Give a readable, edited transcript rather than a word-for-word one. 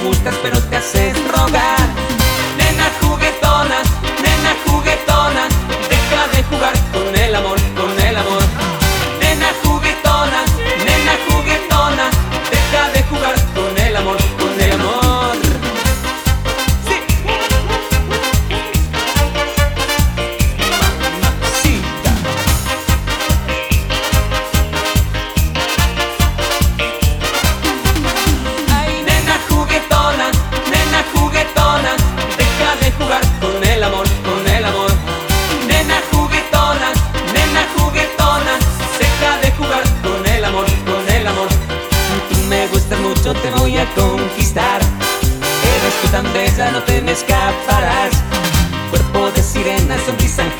gustas pero te haces rogar. Nena juguetona, deja de jugar con el amor, con el amor. Nena juguetona, deja de jugar con el amor, con el amor. Sí. Mamacita. Ay, nena juguetona, deja de jugar con el amor, con el amor. Nena juguetona, deja de jugar con el amor, con el amor. Tú me gustas mucho, te voy a conquistar. Eres tú tan bella, no te me escaparás. Cuerpo de sirena, sonrisa